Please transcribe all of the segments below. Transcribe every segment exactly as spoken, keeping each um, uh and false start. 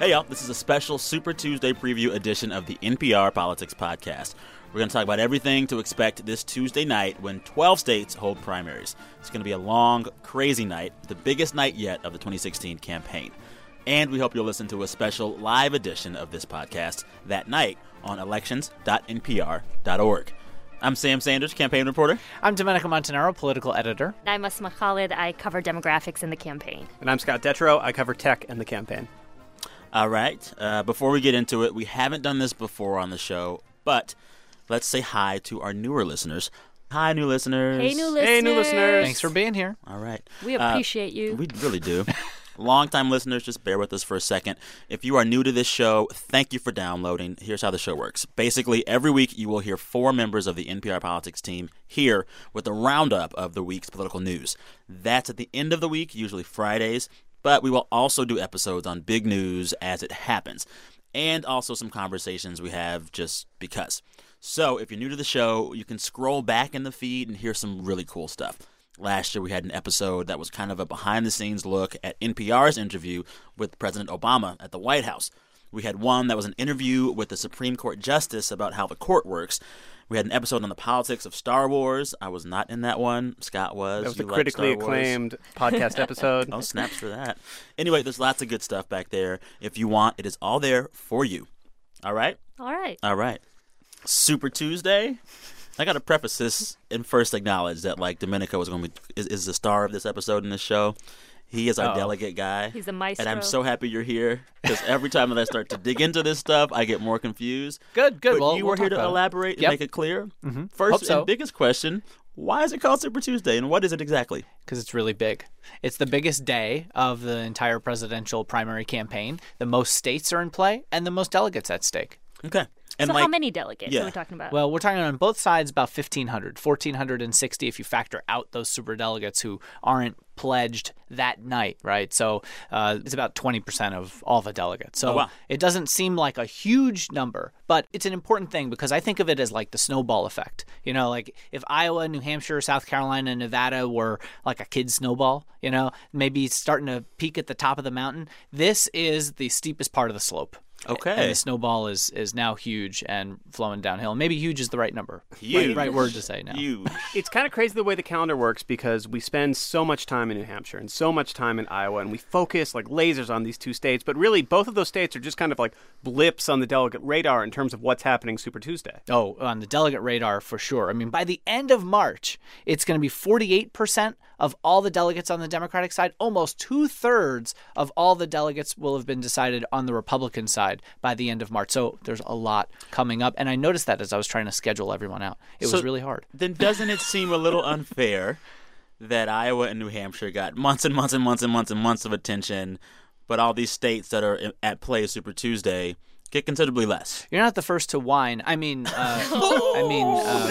Hey, y'all. This is a special Super Tuesday preview edition of the N P R Politics Podcast. We're going to talk about everything to expect this Tuesday night when twelve states hold primaries. It's going to be a long, crazy night, the biggest night yet of the twenty sixteen campaign. And we hope you'll listen to a special live edition of this podcast that night on elections dot n p r dot org. I'm Sam Sanders, campaign reporter. I'm Domenico Montanaro, political editor. I'm Asma Khalid. I cover demographics in the campaign. And I'm Scott Detrow. I cover tech in the campaign. All right. Uh, before we get into it, we haven't done this before on the show, but let's say hi to our newer listeners. Hi, new listeners. Hey, new listeners. Hey, new listeners. Thanks for being here. All right. We appreciate uh, you. We really do. Longtime listeners, just bear with us for a second. If you are new to this show, thank you for downloading. Here's how the show works. Basically, every week you will hear four members of the N P R Politics team here with a roundup of the week's political news. That's at the end of the week, usually Fridays, but we will also do episodes on big news as it happens, and also some conversations we have just because. So if you're new to the show, you can scroll back in the feed and hear some really cool stuff. Last year, we had an episode that was kind of a behind-the-scenes look at N P R's interview with President Obama at the White House. We had one that was an interview with the Supreme Court Justice about how the court works. We had an episode on the politics of Star Wars. I was not in that one. Scott was. That was you the critically acclaimed podcast episode. Oh, snaps for that. Anyway, there's lots of good stuff back there. If you want, it is all there for you. All right? All right. All right. Super Tuesday. I got to preface this and first acknowledge that, like, Domenico is going to be is, is the star of this episode in this show. He is our Uh-oh. delegate guy. He's a maestro. And I'm so happy you're here because every time that I start to dig into this stuff, I get more confused. Good, good. But well, you we'll were here to talk about elaborate and Yep. make it clear. Mm-hmm. First Hope so. and biggest question, why is it called Super Tuesday, and what is it exactly? Because it's really big. It's the biggest day of the entire presidential primary campaign. The most states are in play and the most delegates at stake. Okay. And so like, how many delegates yeah. are we talking about? Well, we're talking on both sides about fifteen hundred, one thousand four hundred sixty if you factor out those superdelegates who aren't pledged that night, right? So uh, it's about twenty percent of all the delegates. So Oh, wow. It doesn't seem like a huge number, but it's an important thing because I think of it as like the snowball effect. You know, like if Iowa, New Hampshire, South Carolina, Nevada were like a kid's snowball, you know, maybe starting to peak at the top of the mountain, this is the steepest part of the slope. Okay. And the snowball is is now huge and flowing downhill. Maybe huge is the right number. Huge. Right, right word to say now. Huge. It's kind of crazy the way the calendar works because we spend so much time in New Hampshire and so much time in Iowa, and we focus like lasers on these two states. But really, both of those states are just kind of like blips on the delegate radar in terms of what's happening Super Tuesday. Oh, on the delegate radar for sure. I mean, by the end of March, it's going to be forty-eight percent of all the delegates on the Democratic side. Almost two-thirds of all the delegates will have been decided on the Republican side by the end of March. So there's a lot coming up. And I noticed that as I was trying to schedule everyone out. It So was really hard. Then doesn't it seem a little unfair that Iowa and New Hampshire got months and months and months and months and months of attention, but all these states that are at play Super Tuesday get considerably less? You're not the first to whine. I mean, uh, I mean,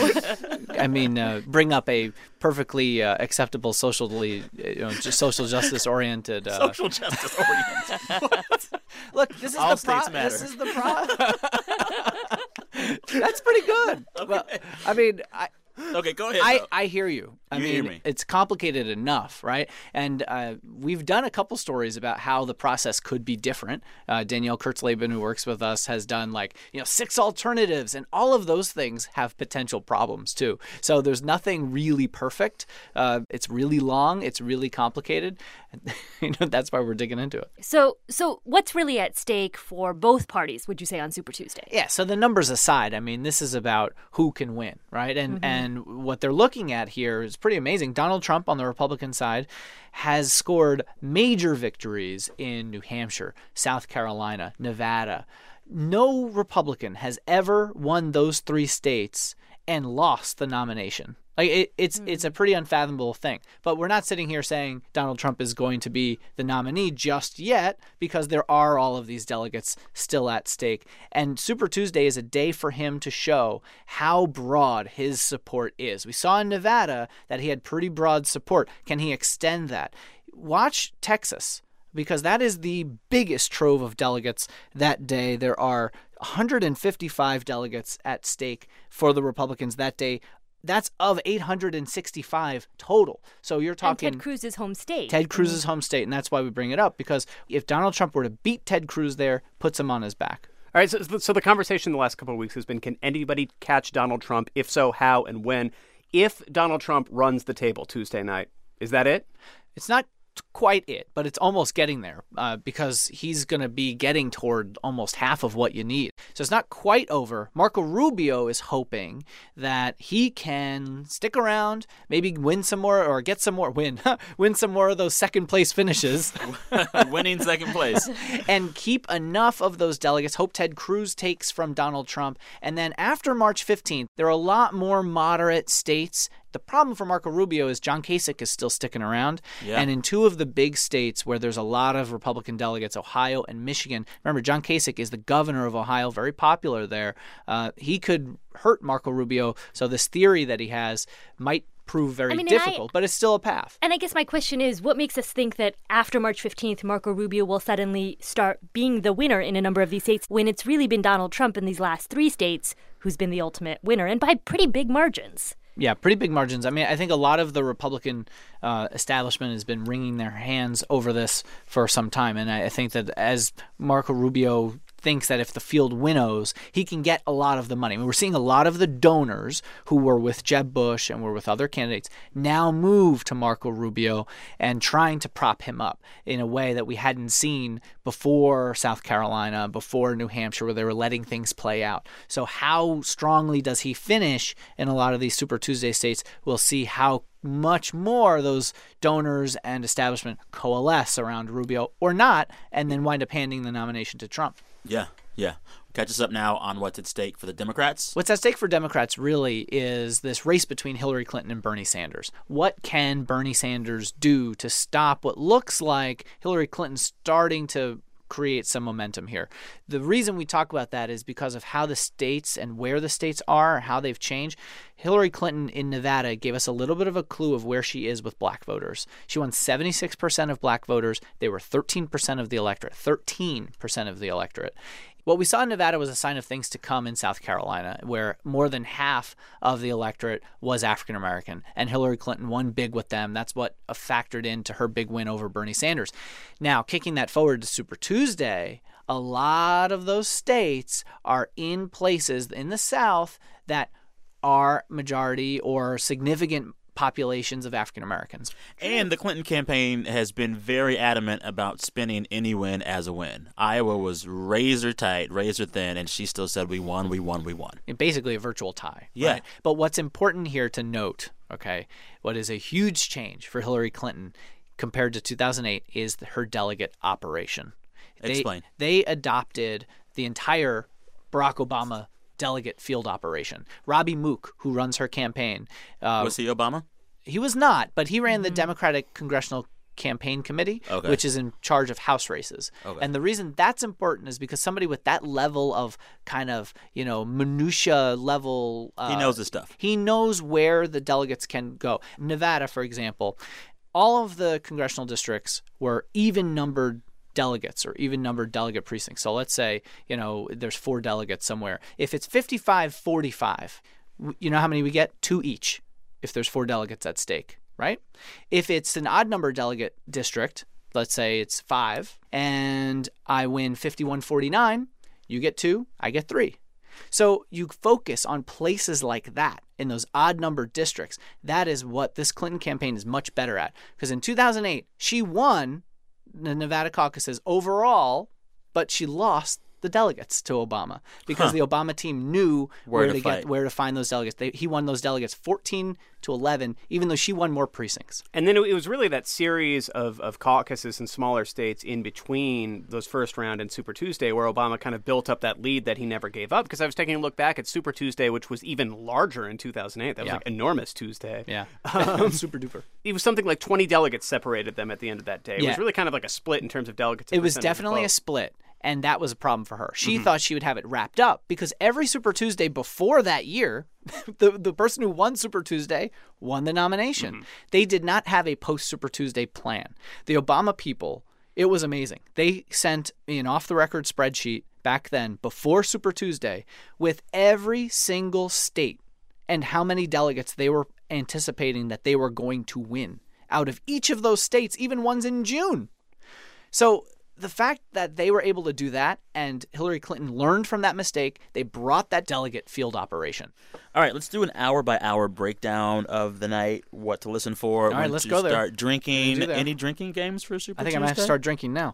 uh, I mean, uh, bring up a perfectly uh, acceptable, socially, you know, just social justice oriented. Uh, Social justice oriented. Look, this is All the pro- states matter. This is the pro- That's pretty good. Well, I mean, I. Okay, go ahead. I, though. I hear you. I You mean, hear me. It's complicated enough, right? And uh, we've done a couple stories about how the process could be different. Uh, Danielle Kurtzleben, who works with us, has done like, you know, six alternatives, and all of those things have potential problems too. So there's nothing really perfect. Uh, it's really long. It's really complicated. You know, that's why we're digging into it. So, so what's really at stake for both parties, would you say, on Super Tuesday? Yeah, so the numbers aside, I mean, this is about who can win, right? And Mm-hmm. and what they're looking at here is pretty amazing. Donald Trump on the Republican side has scored major victories in New Hampshire, South Carolina, Nevada. No Republican has ever won those three states and lost the nomination. Like it, it's it's a pretty unfathomable thing. But we're not sitting here saying Donald Trump is going to be the nominee just yet because there are all of these delegates still at stake. And Super Tuesday is a day for him to show how broad his support is. We saw in Nevada that he had pretty broad support. Can he extend that? Watch Texas, because that is the biggest trove of delegates that day. There are one hundred fifty-five delegates at stake for the Republicans that day. That's of eight hundred sixty-five total. So you're talking... And Ted Cruz's home state. Ted Cruz's home state, and that's why we bring it up, because if Donald Trump were to beat Ted Cruz there, puts him on his back. All right, so, so the conversation the last couple of weeks has been, can anybody catch Donald Trump? If so, how and when? If Donald Trump runs the table Tuesday night, is that it? It's not quite it, but it's almost getting there uh, because he's going to be getting toward almost half of what you need. So it's not quite over. Marco Rubio is hoping that he can stick around, maybe win some more or get some more, win, win some more of those second place finishes. Winning second place. And keep enough of those delegates. Hope Ted Cruz takes from Donald Trump. And then after March fifteenth, there are a lot more moderate states. The problem for Marco Rubio is John Kasich is still sticking around. Yeah. And in two of the big states where there's a lot of Republican delegates, Ohio and Michigan, remember, John Kasich is the governor of Ohio, very popular there. Uh, he could hurt Marco Rubio. So this theory that he has might prove very I mean, difficult, I, but it's still a path. And I guess my question is, what makes us think that after March fifteenth, Marco Rubio will suddenly start being the winner in a number of these states when it's really been Donald Trump in these last three states who's been the ultimate winner, and by pretty big margins? Yeah, pretty big margins. I mean, I think a lot of the Republican uh, establishment has been wringing their hands over this for some time. And I, I think that as Marco Rubio thinks that if the field winnows, he can get a lot of the money. I mean, we're seeing a lot of the donors who were with Jeb Bush and were with other candidates now move to Marco Rubio and trying to prop him up in a way that we hadn't seen before South Carolina, before New Hampshire, where they were letting things play out. So how strongly does he finish in a lot of these Super Tuesday states? We'll see how much more those donors and establishment coalesce around Rubio or not, and then wind up handing the nomination to Trump. Yeah, yeah. Catch us up now on what's at stake for the Democrats. What's at stake for Democrats really is this race between Hillary Clinton and Bernie Sanders. What can Bernie Sanders do to stop what looks like Hillary Clinton starting to create some momentum here? The reason we talk about that is because of how the states and where the states are, how they've changed. Hillary Clinton in Nevada gave us a little bit of a clue of where she is with black voters. She won seventy-six percent of black voters. They were thirteen percent of the electorate, thirteen percent of the electorate. What we saw in Nevada was a sign of things to come in South Carolina, where more than half of the electorate was African American, and Hillary Clinton won big with them. That's what factored into her big win over Bernie Sanders. Now, kicking that forward to Super Tuesday, a lot of those states are in places in the South that are majority or significant populations of African Americans. And the Clinton campaign has been very adamant about spinning any win as a win. Iowa was razor tight, razor thin, and she still said, we won, we won, we won. Basically a virtual tie. Yeah. Right? But what's important here to note, okay, what is a huge change for Hillary Clinton compared to two thousand eight is her delegate operation. They, Explain. They adopted the entire Barack Obama delegate field operation. Robbie Mook, who runs her campaign. Uh, Was he Obama? He was not, but he ran the Democratic Congressional Campaign Committee, okay. which is in charge of House races. Okay. And the reason that's important is because somebody with that level of kind of, you know, minutia level. Uh, he knows his stuff. He knows where the delegates can go. Nevada, for example, all of the congressional districts were even numbered delegates or even numbered delegate precincts. So let's say, you know, there's four delegates somewhere. If it's fifty-five forty-five, you know how many we get? Two each if there's four delegates at stake, right? If it's an odd number delegate district, let's say it's five, and I win fifty-one forty-nine, you get two, I get three. So you focus on places like that in those odd numbered districts. That is what this Clinton campaign is much better at. Because in two thousand eight, she won the Nevada caucuses overall, but she lost the delegates to Obama because Huh. the Obama team knew Where where, to to, fight. get where to find those delegates. They, he won those delegates fourteen to eleven, even though she won more precincts. And then it was really that series of, of caucuses in smaller states in between those first round and Super Tuesday where Obama kind of built up that lead that he never gave up. Because I was taking a look back at Super Tuesday, which was even larger in two thousand eight. That was Yeah. like enormous Tuesday. Yeah, Um, super duper. It was something like twenty delegates separated them at the end of that day. It Yeah. was really kind of like a split in terms of delegates. It and was percentage of definitely a vote. split, and that was a problem for her. She thought she would have it wrapped up because every Super Tuesday before that year, the, the person who won Super Tuesday won the nomination. They did not have a post-Super Tuesday plan. The Obama people, it was amazing. They sent an off-the-record spreadsheet back then before Super Tuesday with every single state and how many delegates they were anticipating that they were going to win out of each of those states, even ones in June. So the fact that they were able to do that and Hillary Clinton learned from that mistake, they brought that delegate field operation. All right, let's do an hour-by-hour breakdown of the night, what to listen for. All right, when let's to go there. Start drinking. do there. Any drinking games for Super I think Tuesday? I might have to start drinking now.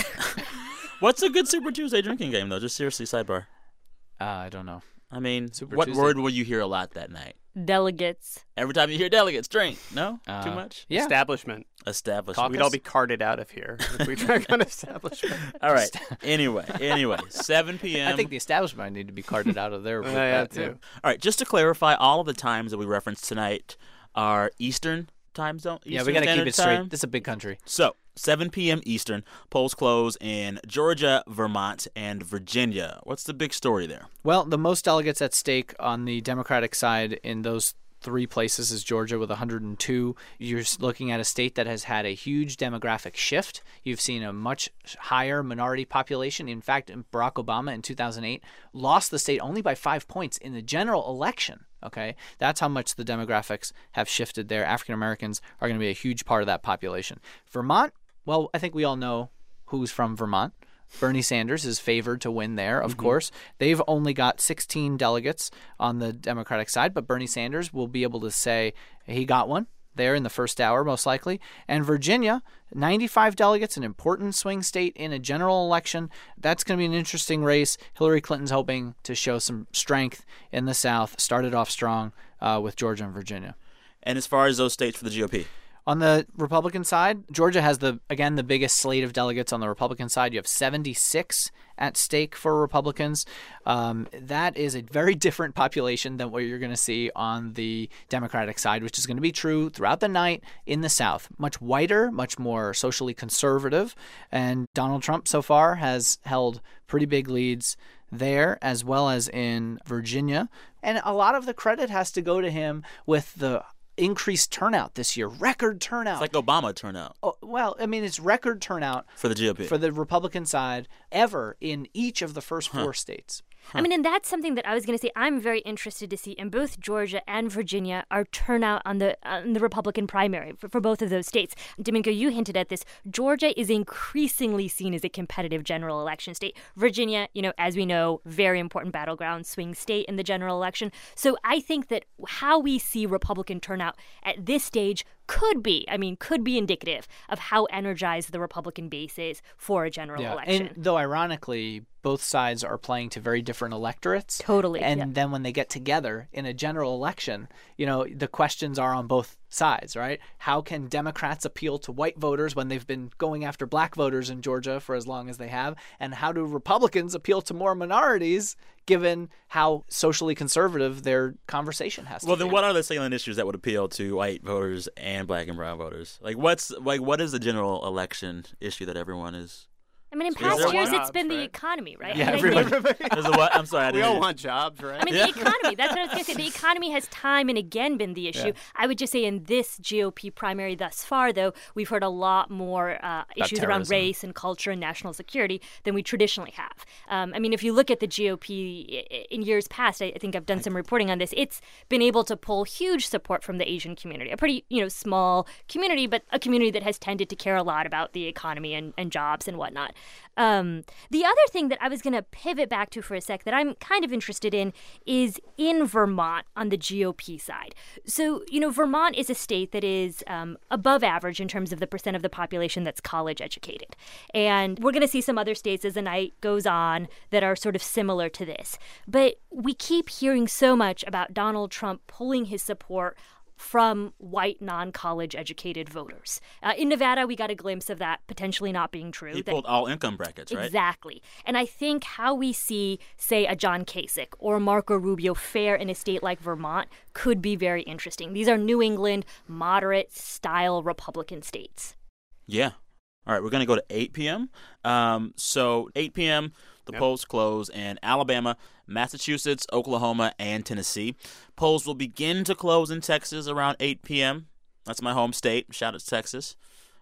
What's a good Super Tuesday drinking game, though? Just seriously, sidebar. Uh, I don't know. I mean, Super what Tuesday. word will you hear a lot that night? Delegates. Every time you hear delegates, drink. No? Uh, Too much? Yeah. Establishment. Establishment. We'd all be carted out of here if we drank on establishment. All right. Anyway, anyway, seven p.m. I think the establishment need to be carted out of there. with I that, have to. too. All right, just to clarify, all of the times that we referenced tonight are Eastern time zone. Yeah, Eastern we got to keep Standard it straight. Time. This is a big country. So, seven p.m. Eastern, polls close in Georgia, Vermont, and Virginia. What's the big story there? Well, the most delegates at stake on the Democratic side in those three places is Georgia with one hundred two. You're looking at a state that has had a huge demographic shift. You've seen a much higher minority population. In fact, Barack Obama in two thousand eight lost the state only by five points in the general election. Okay, that's how much the demographics have shifted there. African Americans are going to be a huge part of that population. Vermont, well, I think we all know who's from Vermont. Bernie Sanders is favored to win there, of mm-hmm. course. They've only got sixteen delegates on the Democratic side, but Bernie Sanders will be able to say he got one there in the first hour, most likely. And Virginia, ninety-five delegates, an important swing state in a general election. That's going to be an interesting race. Hillary Clinton's hoping to show some strength in the South. Started off strong uh, with Georgia and Virginia. And as far as those states for the G O P? On the Republican side, Georgia has, the again, the biggest slate of delegates on the Republican side. You have seventy-six at stake for Republicans. Um, that is a very different population than what you're going to see on the Democratic side, which is going to be true throughout the night in the South. Much whiter, much more socially conservative. And Donald Trump so far has held pretty big leads there as well as in Virginia. And a lot of the credit has to go to him with the increased turnout this year, record turnout. It's like Obama turnout. Oh, well, I mean, it's record turnout for the G O P, for the Republican side ever in each of the first four huh. states. Huh. I mean, and that's something that I was going to say I'm very interested to see in both Georgia and Virginia, our turnout on the on the Republican primary for, for both of those states. Domenico, you hinted at this. Georgia is increasingly seen as a competitive general election state. Virginia, you know, as we know, very important battleground swing state in the general election. So I think that how we see Republican turnout at this stage could be, I mean, could be indicative of how energized the Republican base is for a general yeah. election. And though ironically, both sides are playing to very different electorates. Totally. And yeah. then when they get together in a general election, you know, the questions are on both sides, right? How can Democrats appeal to white voters when they've been going after black voters in Georgia for as long as they have? And how do Republicans appeal to more minorities given how socially conservative their conversation has to well, be? Well, then what are the salient issues that would appeal to white voters and black and brown voters? Like, what's like what is the general election issue that everyone is... I mean, in Is past there years, one? it's been Jobs, the right? economy, right? Yeah, I mean, I everybody- think- There's a what? I'm sorry, I We didn't all hear. want jobs, right? I mean, Yeah. the economy, that's what I was going to say. The economy has time and again been the issue. Yeah. I would just say in this G O P primary thus far, though, we've heard a lot more uh, issues around terrorism. race and culture and national security than we traditionally have. Um, I mean, if you look at the G O P i- in years past, I I think I've done some reporting on this, it's been able to pull huge support from the Asian community, a pretty, you know, small community, but a community that has tended to care a lot about the economy and, and jobs and whatnot. Um, the other thing that I was going to pivot back to for a sec that I'm kind of interested in is in Vermont on the G O P side. So, you know, Vermont is a state that is um, above average in terms of the percent of the population that's college educated. And we're going to see some other states as the night goes on that are sort of similar to this. But we keep hearing so much about Donald Trump pulling his support from white non-college educated voters. Uh, in Nevada, we got a glimpse of that potentially not being true. He that- pulled all income brackets, right? Exactly. And I think how we see, say, a John Kasich or Marco Rubio fare in a state like Vermont could be very interesting. These are New England, moderate-style Republican states. Yeah. All right, we're going to go to eight p.m. Um, so eight p.m., the Yep. polls close in Alabama, Massachusetts, Oklahoma, and Tennessee. Polls will begin to close in Texas around eight p.m. That's my home state. Shout out to Texas.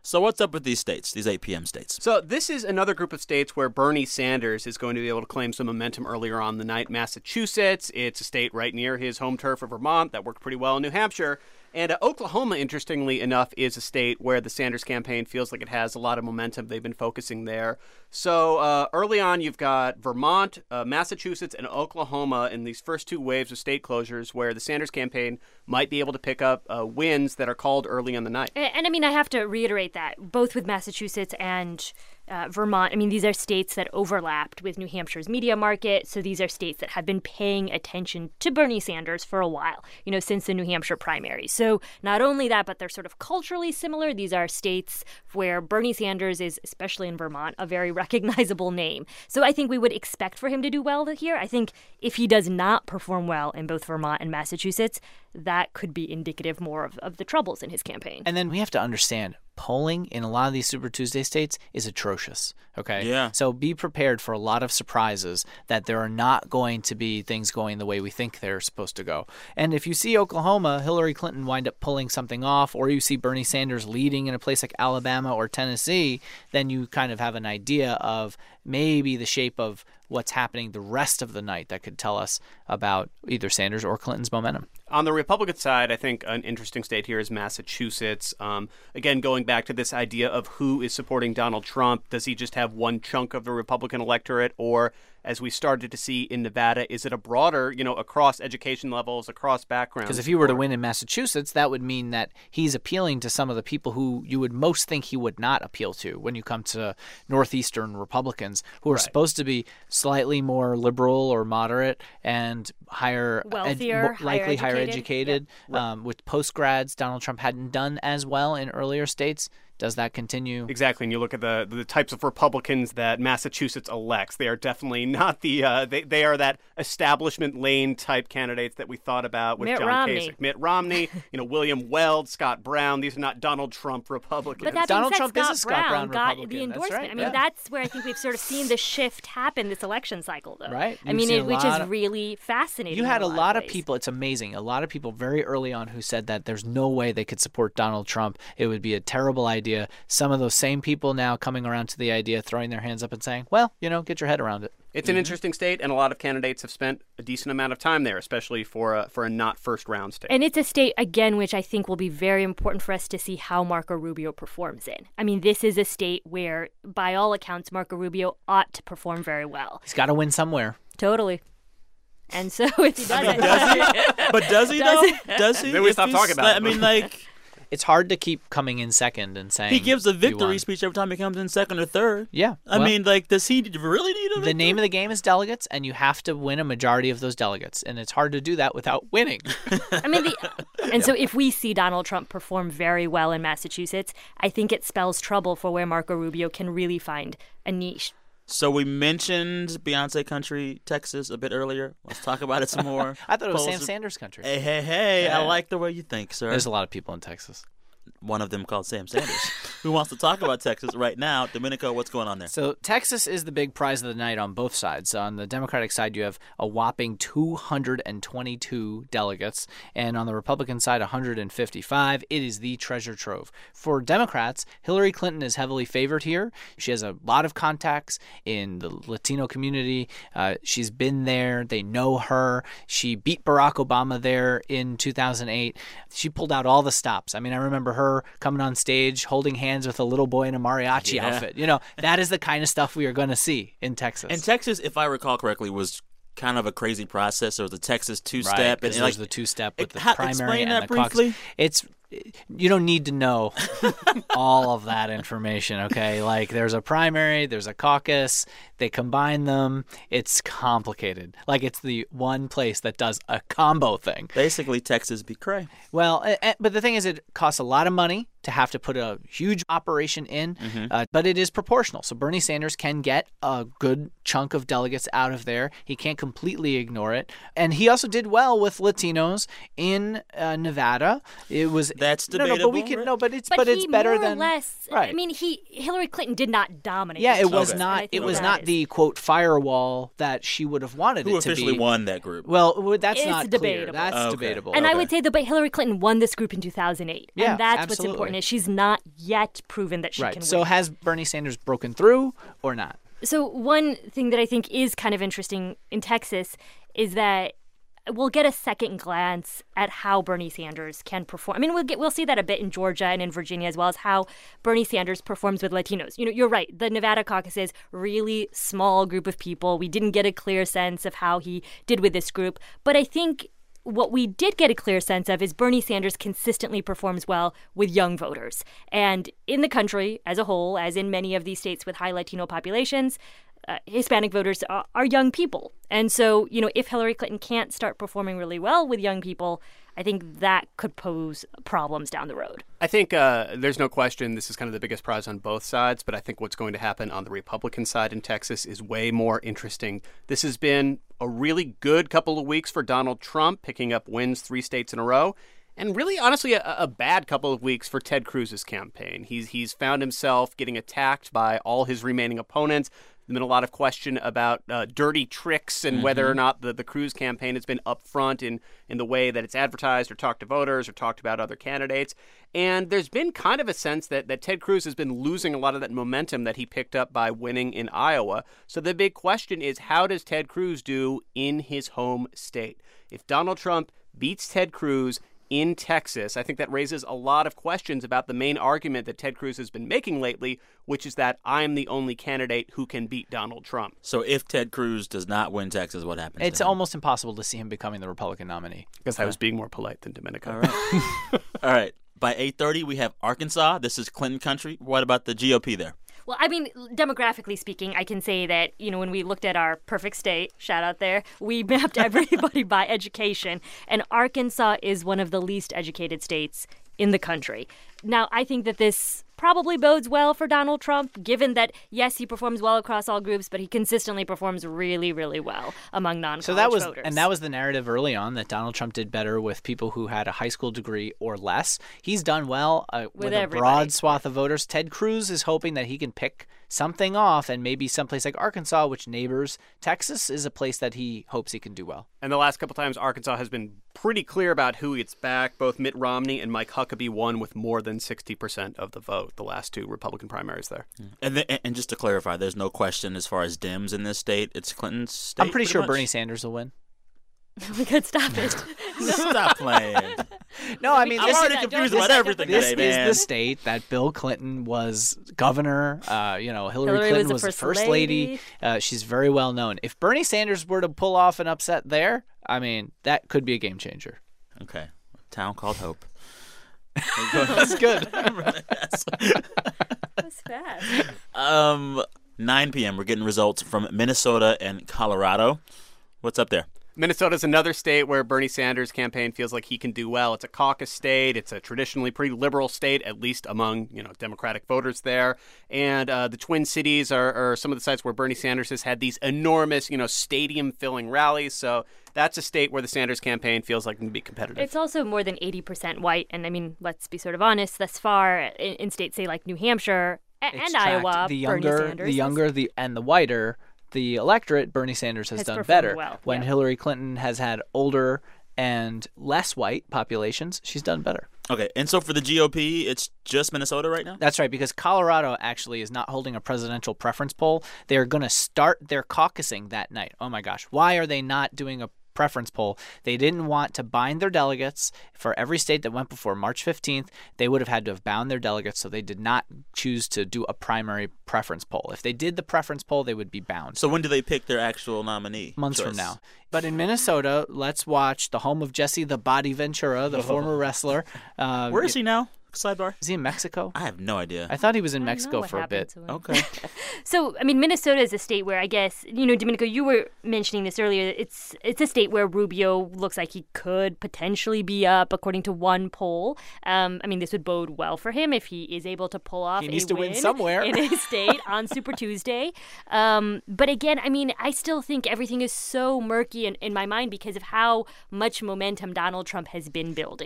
So what's up with these states, these eight p.m. states? So this is another group of states where Bernie Sanders is going to be able to claim some momentum earlier on in the night. Massachusetts, it's a state right near his home turf of Vermont. That worked pretty well in New Hampshire. And uh, Oklahoma, interestingly enough, is a state where the Sanders campaign feels like it has a lot of momentum. They've been focusing there. So uh, early on, you've got Vermont, uh, Massachusetts, and Oklahoma in these first two waves of state closures where the Sanders campaign might be able to pick up uh, wins that are called early in the night. And, and I mean, I have to reiterate that, both with Massachusetts and uh, Vermont, I mean, these are states that overlapped with New Hampshire's media market. So these are states that have been paying attention to Bernie Sanders for a while, you know, since the New Hampshire primaries. So not only that, but they're sort of culturally similar. These are states where Bernie Sanders is, especially in Vermont, a very recognizable name. So I think we would expect for him to do well here. I think if he does not perform well in both Vermont and Massachusetts, that could be indicative more of, of the troubles in his campaign. And then we have to understand, polling in a lot of these Super Tuesday states is atrocious, okay? Yeah. So be prepared for a lot of surprises, that there are not going to be things going the way we think they're supposed to go. And if you see Oklahoma, Hillary Clinton wind up pulling something off, or you see Bernie Sanders leading in a place like Alabama or Tennessee, then you kind of have an idea of maybe the shape of what's happening the rest of the night that could tell us about either Sanders or Clinton's momentum. On the Republican side, I think an interesting state here is Massachusetts. Um, again, going back to this idea of who is supporting Donald Trump, does he just have one chunk of the Republican electorate, or as we started to see in Nevada, is it a broader, you know, across education levels, across backgrounds? Because if he were to win in Massachusetts, that would mean that he's appealing to some of the people who you would most think he would not appeal to when you come to Northeastern Republicans, who are Right. supposed to be slightly more liberal or moderate and higher, Wealthier, more higher likely higher educated. educated. Um, with postgrads, Donald Trump hadn't done as well in earlier states. Does that continue? Exactly, and you look at the the types of Republicans that Massachusetts elects. They are definitely not the uh, they they are that establishment lane type candidates that we thought about with Mitt John Romney. Kasich, Mitt Romney, you know, William Weld, Scott Brown. These are not Donald Trump Republicans. But that Donald being said, Trump is Scott a Scott Brown got Republican. the That's endorsement. right, I mean, yeah. that's where I think we've sort of seen the shift happen this election cycle, though. Right. I You've mean, seen it, a which lot is of- really fascinating. You had in a a lot of ways. people, it's amazing, a lot of people very early on who said that there's no way they could support Donald Trump. It would be a terrible idea. Some of those same people now coming around to the idea, throwing their hands up and saying, well, you know, get your head around it. It's an interesting state, and a lot of candidates have spent a decent amount of time there, especially for a, for a not first round state. And it's a state, again, which I think will be very important for us to see how Marco Rubio performs in. I mean, this is a state where, by all accounts, Marco Rubio ought to perform very well. He's got to win somewhere. Totally. And so if he doesn't... Does he? But does he, Does though? he? Does he? Then we If stop he's- talking about I it. mean, like, It's hard to keep coming in second and saying he gives a he victory won. speech every time he comes in second or third. Yeah. I well, mean, like, does he really need a victory? the name of the game is delegates, and you have to win a majority of those delegates, and it's hard to do that without winning. I mean, the, and so if we see Donald Trump perform very well in Massachusetts, I think it spells trouble for where Marco Rubio can really find a niche. So we mentioned Beyonce country, Texas, a bit earlier. Let's talk about it some more. I thought it was Polls Sam are- Sanders country. Hey, hey, hey! Yeah. I like the way you think, sir. There's a lot of people in Texas. One of them called Sam Sanders. Who wants to talk about Texas right now? Domenico, what's going on there? So Texas is the big prize of the night on both sides. On the Democratic side, you have a whopping two hundred twenty-two delegates, and on the Republican side, one hundred fifty-five. It is the treasure trove. For Democrats, Hillary Clinton is heavily favored here. She has a lot of contacts in the Latino community. Uh, she's been there. They know her. She beat Barack Obama there in two thousand eight. She pulled out all the stops. I mean, I remember her coming on stage holding hands with a little boy in a mariachi Yeah. outfit. You know, that is the kind of stuff we are going to see in Texas. And Texas, if I recall correctly, was kind of a crazy process. There was a Texas two-step. Right, and, because and there's like, the two-step with the how- primary explain and that the caucus. briefly. It's you don't need to know all of that information, okay? Like there's a primary, there's a caucus, they combine them. It's complicated. Like it's the one place that does a combo thing. Basically, Texas beat Cray. Well, eh, eh, but the thing is, it costs a lot of money to have to put a huge operation in, Mm-hmm. uh, but it is proportional. So Bernie Sanders can get a good chunk of delegates out of there. He can't completely ignore it. And he also did well with Latinos in uh, Nevada. It was That's no, debatable. no, but we can right? no, but it's But, but he it's better more than or less. right. I mean, he Hillary Clinton did not dominate. Yeah, it the was teams, Okay. and I not. think It was that not is- the quote firewall that she would have wanted Who it to be. officially won that group? Well, w- that's It's not clear. debatable. That's Okay. debatable. And I Okay. would say that, but Hillary Clinton won this group in two thousand eight, Yeah, and that's absolutely. what's important. Is she's not yet proven that she right. can So win. has Bernie Sanders broken through or not? So one thing that I think is kind of interesting in Texas is that we'll get a second glance at how Bernie Sanders can perform. I mean, we'll get we'll see that a bit in Georgia and in Virginia as well as how Bernie Sanders performs with Latinos. You know, you're right. The Nevada caucus is really small group of people. We didn't get a clear sense of how he did with this group, but I think what we did get a clear sense of is Bernie Sanders consistently performs well with young voters. And in the country as a whole, as in many of these states with high Latino populations, uh, Hispanic voters are, are young people. And so, you know, if Hillary Clinton can't start performing really well with young people, I think that could pose problems down the road. I think uh, there's no question this is kind of the biggest prize on both sides, but I think what's going to happen on the Republican side in Texas is way more interesting. This has been a really good couple of weeks for Donald Trump, picking up wins three states in a row, and really, honestly, a, a bad couple of weeks for Ted Cruz's campaign. He's, he's found himself getting attacked by all his remaining opponents. There's been a lot of question about uh, dirty tricks and mm-hmm. whether or not the, the Cruz campaign has been upfront in, in the way that it's advertised or talked to voters or talked about other candidates. And there's been kind of a sense that, that Ted Cruz has been losing a lot of that momentum that he picked up by winning in Iowa. So the big question is, how does Ted Cruz do in his home state? If Donald Trump beats Ted Cruz in Texas, I think that raises a lot of questions about the main argument that Ted Cruz has been making lately, which is that I'm the only candidate who can beat Donald Trump. So if Ted Cruz does not win Texas, what happens? It's to him? almost impossible to see him becoming the Republican nominee. Because I was being more polite than Domenico. All right. All right. By eight thirty, we have Arkansas. This is Clinton country. What about the G O P there? Well, I mean, demographically speaking, I can say that, you know, when we looked at our perfect state, shout out there, we mapped everybody by education, and Arkansas is one of the least educated states in the country. Now, I think that this probably bodes well for Donald Trump, given that, yes, he performs well across all groups, but he consistently performs really, really well among non-college so that was, voters. And that was the narrative early on, that Donald Trump did better with people who had a high school degree or less. He's done well uh, with, with a everybody. broad swath of voters. Ted Cruz is hoping that he can pick something off, and maybe someplace like Arkansas, which neighbors Texas, is a place that he hopes he can do well. And the last couple times, Arkansas has been pretty clear about who it's back. Both Mitt Romney and Mike Huckabee won with more than sixty percent of the vote, the last two Republican primaries there. And then, and just to clarify, there's no question as far as Dems in this state. It's Clinton's state. I'm pretty sure much? Bernie Sanders will win. Oh my God, stop it. Stop playing. No, I mean, I'm this already is, confused this- about everything this today, is man. the state that Bill Clinton was governor. Uh, you know, Hillary, Hillary Clinton was was the the first first lady. lady. Uh, she's very well known. If Bernie Sanders were to pull off an upset there, I mean, that could be a game changer. Okay. A town called Hope. That's good. That's fast. um, nine p.m. We're getting results from Minnesota and Colorado. What's up there? Minnesota's another state where Bernie Sanders' campaign feels like he can do well. It's a caucus state. It's a traditionally pretty liberal state, at least among, you know, Democratic voters there. And uh, the Twin Cities are, are some of the sites where Bernie Sanders has had these enormous, you know, stadium-filling rallies. So that's a state where the Sanders campaign feels like it can be competitive. It's also more than eighty percent white. And I mean, let's be sort of honest, thus far in, in states, say, like New Hampshire a- It's and tracked. Iowa, the Bernie younger, Sanders the is- younger, the and the whiter the electorate, Bernie Sanders has, Has done performed better. well, When yeah. Hillary Clinton has had older and less white populations, she's done better. Okay, and so for the G O P, it's just Minnesota right now? That's right, because Colorado actually is not holding a presidential preference poll. They're going to start their caucusing that night. Oh my gosh, why are they not doing a preference poll? They didn't want to bind their delegates. For every state that went before March fifteenth, they would have had to have bound their delegates, so they did not choose to do a primary preference poll. If they did the preference poll, they would be bound. So when do they pick their actual nominee? Months choice? from now. But in Minnesota, let's watch the home of Jesse the Body Ventura, the former wrestler. Uh, Where is he now? Sidebar. Is he in Mexico? I have no idea. I thought he was in I don't know Mexico what for a happened bit. to him. Okay. So, I mean, Minnesota is a state where I guess, you know, Domenico, you were mentioning this earlier. It's it's a state where Rubio looks like he could potentially be up, according to one poll. Um, I mean, this would bode well for him if he is able to pull off He needs a to win win somewhere. in his state on Super Tuesday. Um, but again, I mean, I still think everything is so murky in, in my mind because of how much momentum Donald Trump has been building.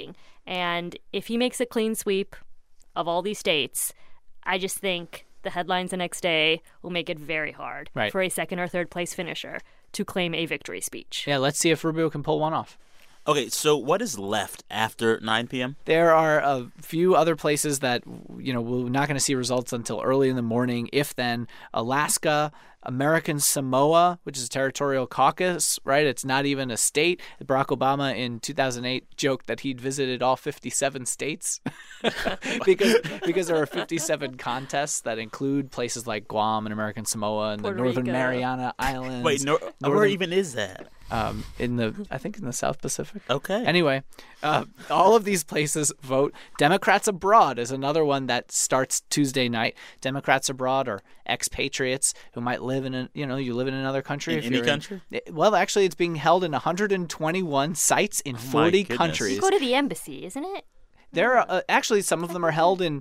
And if he makes a clean sweep of all these states, I just think the headlines the next day will make it very hard right. for a second or third place finisher to claim a victory speech. Yeah, let's see if Rubio can pull one off. Okay, so what is left after nine p.m.? There are a few other places that, you know, we're not going to see results until early in the morning, if then. Alaska, American Samoa, which is a territorial caucus, right? It's not even a state. Barack Obama in two thousand eight joked that he'd visited all fifty-seven states because because there are fifty-seven contests that include places like Guam and American Samoa and Puerto the Northern Rico. Mariana Islands. Wait, no, where Northern- even is that? Um, in the, I think in the South Pacific. Okay. Anyway, uh, all of these places vote. Democrats Abroad is another one that starts Tuesday night. Democrats Abroad are expatriates who might live in a, you know, you live in another country. In if any you're country? Well, actually, it's being held in one hundred twenty-one sites in forty goodness. countries. You go to the embassy, isn't it? There are uh, actually some of them are held in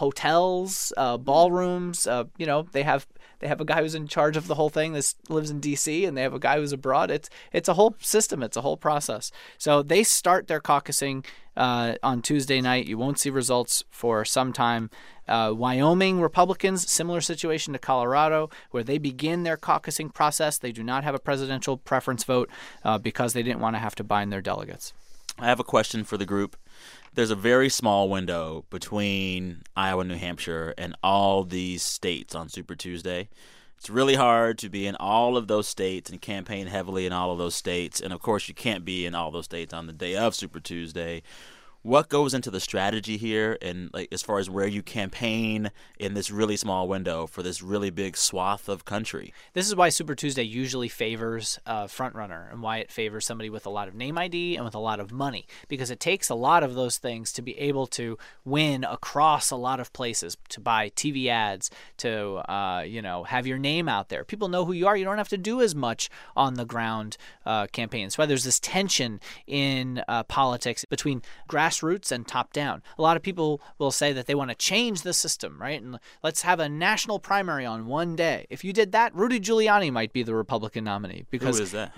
hotels, uh, ballrooms. Uh, you know, they have they have a guy who's in charge of the whole thing. This lives in D C, and they have a guy who's abroad. It's it's a whole system. It's a whole process. So they start their caucusing uh, on Tuesday night. You won't see results for some time. Uh, Wyoming Republicans, similar situation to Colorado, where they begin their caucusing process. They do not have a presidential preference vote uh, because they didn't want to have to bind their delegates. I have a question for the group. There's a very small window between Iowa and New Hampshire and all these states on Super Tuesday. It's really hard to be in all of those states and campaign heavily in all of those states. And, of course, you can't be in all those states on the day of Super Tuesday. What goes into the strategy here, and like as far as where you campaign in this really small window for this really big swath of country? This is why Super Tuesday usually favors a frontrunner and why it favors somebody with a lot of name I D and with a lot of money, because it takes a lot of those things to be able to win across a lot of places, to buy T V ads, to uh, you know have your name out there. People know who you are. You don't have to do as much on the ground uh, campaign. That's why there's this tension in uh, politics between grassroots and top down. A lot of people will say that they want to change the system, right? And let's have a national primary on one day. If you did that, Rudy Giuliani might be the Republican nominee, because Who is that?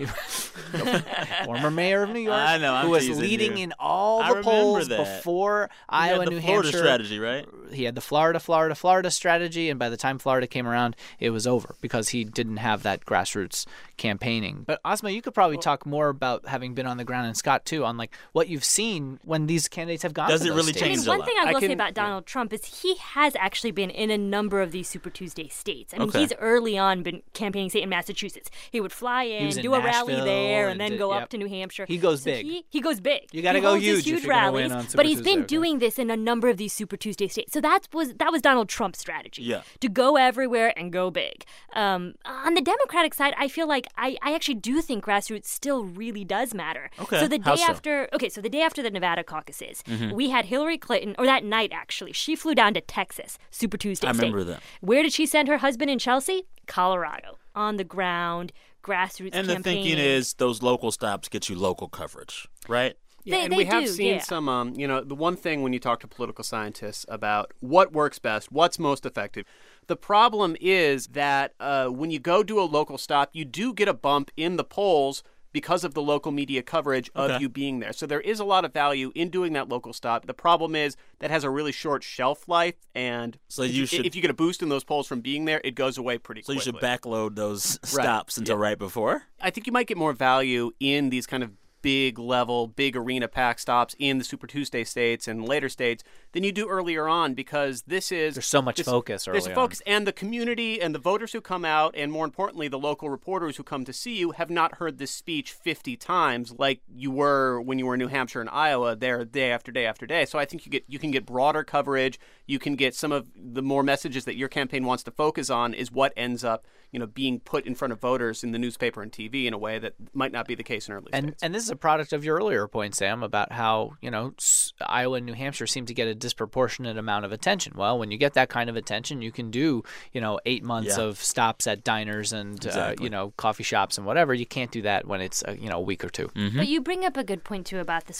former mayor of New York, I know, I'm who was teasing leading you. in all I the remember polls that. before He Iowa, had the New Florida Hampshire strategy, right? He had the Florida, Florida, Florida strategy, and by the time Florida came around, it was over because he didn't have that grassroots campaigning. But Asma, you could probably talk more about having been on the ground, and Scott too, on like what you've seen when these candidates have gone. Does to it those really states. I change mean, a one lot? thing I I will say can- about Donald Trump is he has actually been in a number of these Super Tuesday states. I mean, Okay. he's early on been campaigning, say, in Massachusetts. He would fly in, was in do a rally Nashville there, and and then did- go yep. up to New Hampshire. He goes So big. He, he goes big. You gotta He go holds huge these if huge you're gonna rallies, win on Super but he's Tuesday, been okay. doing this in a number of these Super Tuesday states. So that was that was Donald Trump's strategy. Yeah. To go everywhere and go big. Um, on the Democratic side, I feel like I, I actually do think grassroots still really does matter. Okay. So the How day so? after, okay, so the day after the Nevada caucuses, Mm-hmm. we had Hillary Clinton, or that night actually, she flew down to Texas, Super Tuesday I state. remember that. Where did she send her husband in Chelsea? Colorado. On the ground, grassroots And the campaigning. thinking is those local stops get you local coverage, right? Yeah, They- and they we have do, seen yeah. some, um, you know, the one thing when you talk to political scientists about what works best, what's most effective, the problem is that uh, when you go do a local stop, you do get a bump in the polls because of the local media coverage of Okay. you being there. So there is a lot of value in doing that local stop. The problem is that has a really short shelf life, and So if, you you, should- if you get a boost in those polls from being there, it goes away pretty So you quickly. should backload those stops until right before. I think you might get more value in these kind of big level, big arena pack stops in the Super Tuesday states and later states than you do earlier on, because this is There's so much this- focus There's early a focus, and the community and the voters who come out, and more importantly, the local reporters who come to see you, have not heard this speech fifty times like you were when you were in New Hampshire and Iowa there day after day after day. So I think you get you can get broader coverage. You can get some of the more messages that your campaign wants to focus on is what ends up, you know, being put in front of voters in the newspaper and T V in a way that might not be the case in early And states. and this is a product of your earlier point, Sam, about how, you know, s- Iowa and New Hampshire seem to get a disproportionate amount of attention. Well, when you get that kind of attention, you can do, you know, eight months Yeah. of stops at diners and, uh, Exactly. you know, coffee shops and whatever. You can't do that when it's, uh, you know, a week or two. But you bring up a good point, too, about the sort of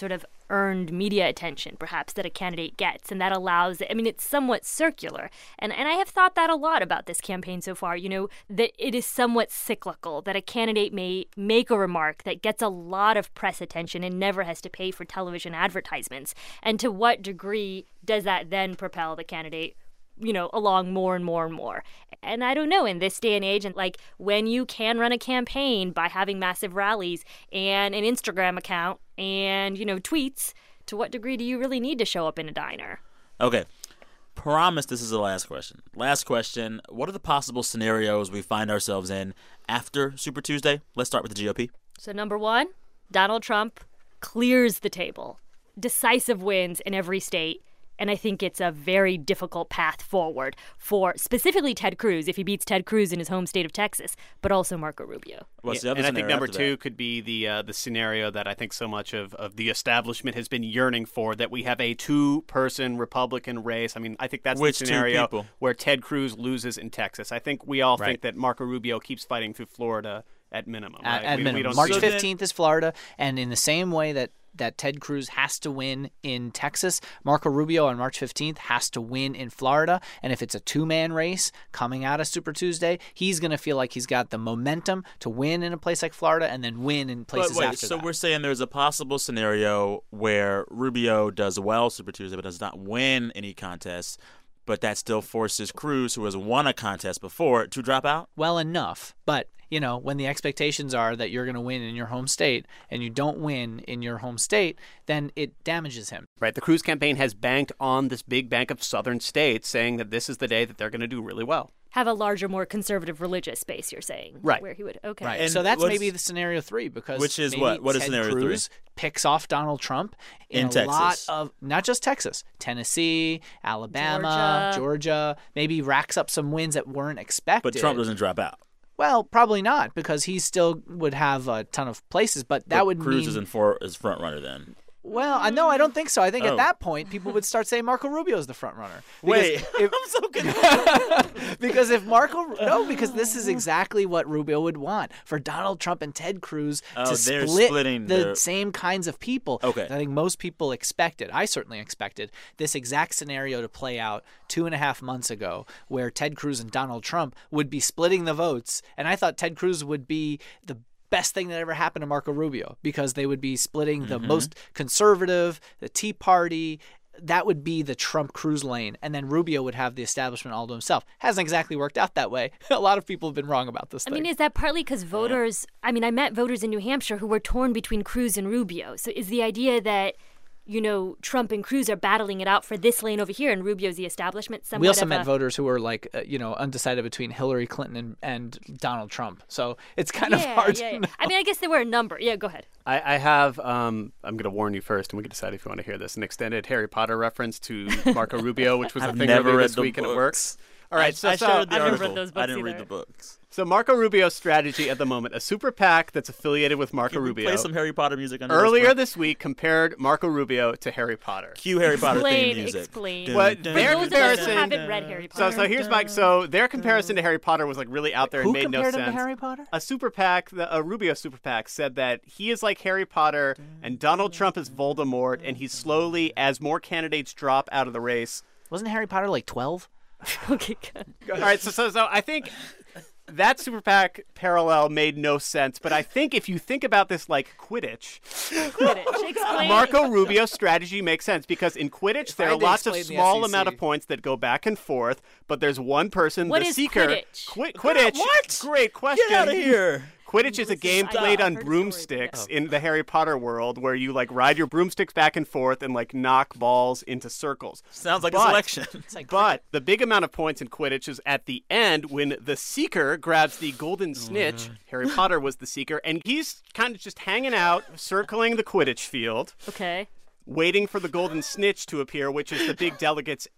earned media attention, perhaps, that a candidate gets. And that allows, I mean, it's somewhat circular. And and I have thought that a lot about this campaign so far, you know, that it is somewhat cyclical, that a candidate may make a remark that gets a lot of press attention and never has to pay for television advertisements. And to what degree does that then propel the candidate, you know, along more and more and more? And I don't know, in this day and age, and like when you can run a campaign by having massive rallies and an Instagram account and, you know, tweets, to what degree do you really need to show up in a diner? Okay. Promise this is the last question. Last question. What are the possible scenarios we find ourselves in after Super Tuesday? Let's start with the G O P. So number one, Donald Trump clears the table. Decisive wins in every state. And I think it's a very difficult path forward for specifically Ted Cruz, if he beats Ted Cruz in his home state of Texas, but also Marco Rubio. What's the Yeah, other and I think scenario number after two that? could be the uh, the scenario that I think so much of, of the establishment has been yearning for, that we have a two-person Republican race. I mean, I think that's Which the two scenario people? where Ted Cruz loses in Texas. I think we all Right. think that Marco Rubio keeps fighting through Florida at minimum. At, right? at We- we minimum. don't March see- fifteenth is Florida, and in the same way that that Ted Cruz has to win in Texas, Marco Rubio on March fifteenth has to win in Florida. And if it's a two-man race coming out of Super Tuesday, he's going to feel like he's got the momentum to win in a place like Florida and then win in places But wait, after so that. we're saying there's a possible scenario where Rubio does well Super Tuesday but does not win any contests, but that still forces Cruz, who has won a contest before, to drop out? Well enough, but you know, when the expectations are that you're going to win in your home state and you don't win in your home state, then it damages him. Right. The Cruz campaign has banked on this big bank of southern states, saying that this is the day that they're going to do really well. Have a larger, more conservative religious space, you're saying. Right. Where he would, okay. Right. And so that's what's- maybe the scenario three, because Which is maybe what? What is Ted scenario Cruz picks off Donald Trump in, In a Texas. lot of, not just Texas, Tennessee, Alabama, Georgia. Georgia, maybe racks up some wins that weren't expected. But Trump doesn't drop out. Well, probably not, because he still would have a ton of places, but that But would Cruz mean... is in for is front runner then. Well, I no, I don't think so. I think Oh. at that point, people would start saying Marco Rubio is the front runner. Wait, If- I'm so confused. because if Marco no, because this is exactly what Rubio would want, for Donald Trump and Ted Cruz Oh, to they're split splitting the their- same kinds of people. Okay. I think most people expected. I certainly expected this exact scenario to play out two and a half months ago, where Ted Cruz and Donald Trump would be splitting the votes, and I thought Ted Cruz would be the best thing that ever happened to Marco Rubio, because they would be splitting the most conservative, the Tea Party. That would be the Trump Cruz lane, and then Rubio would have the establishment all to himself. Hasn't exactly worked out that way. A lot of people have been wrong about this I thing. mean, is that partly because voters, I mean, I met voters in New Hampshire who were torn between Cruz and Rubio. So is the idea that, you know, Trump and Cruz are battling it out for this lane over here and Rubio's the establishment? Somewhat we also of met a, voters who were like, uh, you know, undecided between Hillary Clinton and, and Donald Trump. So it's kind yeah, of hard yeah, to yeah. know. I mean, I guess there were a number. Yeah, go ahead. I, I have, um, I'm going to warn you first, and we can decide if you want to hear this, an extended Harry Potter reference to Marco Rubio, which was I've a thing never earlier read this the week, and it books. works. All right, I, so, I so, started the I've never article. read those I books didn't read either. the books. so Marco Rubio's strategy at the moment, a super PAC that's affiliated with Marco Can we Rubio, play some Harry Potter music under earlier this? this week compared Marco Rubio to Harry Potter. Cue Harry Potter Explain, theme music. explain. Dun, What dun, their For those dun, of us who dun, haven't dun, read dun. Harry So, Potter. so here's my. So their comparison to Harry Potter was like really out there and Who made no compared sense. him to Harry Potter? A super PAC, the, a Rubio super PAC, said that he is like Harry Potter and Donald Trump is Voldemort, and he's slowly, as more candidates drop out of the race. Wasn't Harry Potter like twelve? Okay, good. All right, so so so I think that super PAC parallel made no sense, but I think if you think about this like Quidditch, Quidditch. Explain. Marco Rubio's strategy makes sense, because in Quidditch there I are had to lots of explain the small S E C. amount of points that go back and forth, but there's one person, What the is seeker. Quidditch? Qui- Quidditch. What? Great question. Get out of here. Quidditch is a game Stop. played I've on heard stories, broomsticks yeah. in the Harry Potter world, where you like ride your broomsticks back and forth and like knock balls into circles. Sounds like But- a selection. It's like But the big amount of points in Quidditch is at the end when the seeker grabs the golden snitch. Harry Potter was the seeker, and he's kind of just hanging out, circling the Quidditch field, Okay. waiting for the golden snitch to appear, which is the big delegate's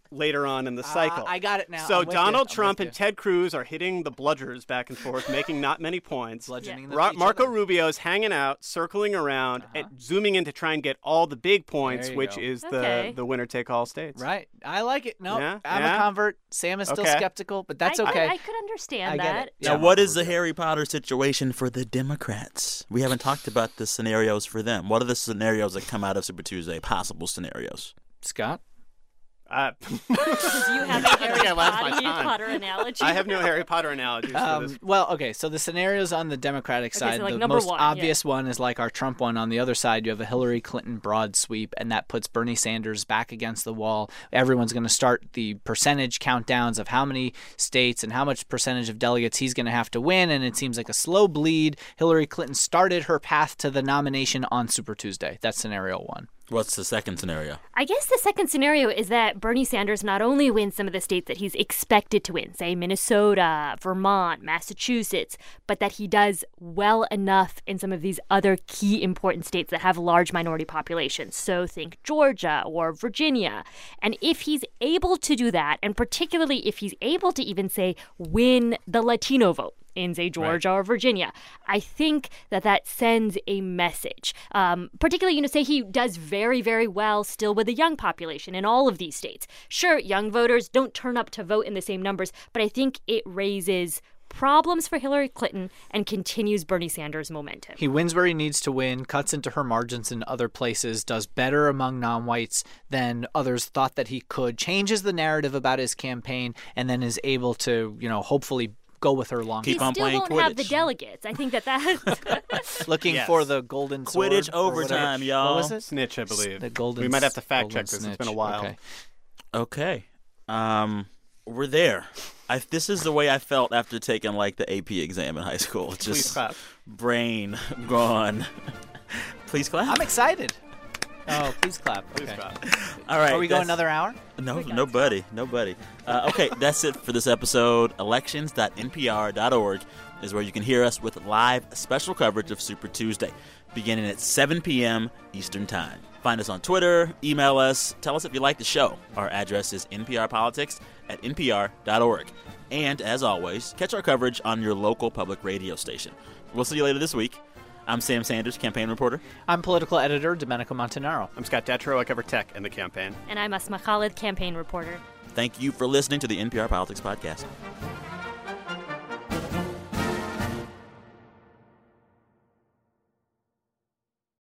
later on in the cycle. Uh, I got it now. So I'm with Donald you. I'm Trump with and you. Ted Cruz are hitting the bludgers back and forth, making not many points. Bludgeoning Ra- each Marco other. Rubio's hanging out, circling around, Uh-huh. and zooming in to try and get all the big points, There you which go. is Okay. the, the winner-take-all states. Right. I like it. No, Yeah? I'm Yeah? a convert. Sam is still Okay. skeptical, but that's I, okay. I, I could understand I get that. it. Now, Yeah. what is the Harry Potter situation for the Democrats? We haven't talked about the scenarios for them. What are the scenarios that come out of Super Tuesday? Possible scenarios. Scott? Uh, Do you have a Harry I lost my Potter, time. Potter analogy? I have no Harry Potter analogies for this. Um, well, okay, so the scenarios on the Democratic Okay, side, so, like, the number most one, obvious one is like our Trump one. On the other side, you have a Hillary Clinton broad sweep, and that puts Bernie Sanders back against the wall. Everyone's going to start the percentage countdowns of how many states and how much percentage of delegates he's going to have to win, and it seems like a slow bleed. Hillary Clinton started her path to the nomination on Super Tuesday. That's scenario one. What's the second scenario? I guess the second scenario is that Bernie Sanders not only wins some of the states that he's expected to win, say Minnesota, Vermont, Massachusetts, but that he does well enough in some of these other key important states that have large minority populations. So think Georgia or Virginia. And if he's able to do that, and particularly if he's able to even say win the Latino vote, in, say, Georgia or Virginia, I think that that sends a message. Um, particularly, you know, say he does very, very well still with the young population in all of these states. Sure, young voters don't turn up to vote in the same numbers, but I think it raises problems for Hillary Clinton and continues Bernie Sanders' momentum. He wins where he needs to win, cuts into her margins in other places, does better among non-whites than others thought that he could, changes the narrative about his campaign, and then is able to, you know, hopefully go with her long Keep he on still playing won't have the Quidditch. delegates. I think that that's... looking Yes. for the golden sword. Quidditch or whatever. overtime, y'all. What was it? Snitch, I believe. The golden. We might have to fact golden check this. It's been a snitch. while. Okay. Okay. Um, we're there. I, this is the way I felt after taking, like, the A P exam in high school. Please Just clap. brain gone. Please clap. I'm excited. Oh, please clap. Please Okay. clap. All right. Are we going that's- another hour? No, nobody, nobody. Uh, okay, that's it for this episode. elections dot n p r dot org is where you can hear us with live special coverage of Super Tuesday, beginning at seven p.m. Eastern Time. Find us on Twitter, email us, tell us if you like the show. Our address is nprpolitics at n p r dot org. And, as always, catch our coverage on your local public radio station. We'll see you later this week. I'm Sam Sanders, campaign reporter. I'm political editor Domenico Montanaro. I'm Scott Detrow. I cover tech and the campaign. And I'm Asma Khalid, campaign reporter. Thank you for listening to the N P R Politics Podcast.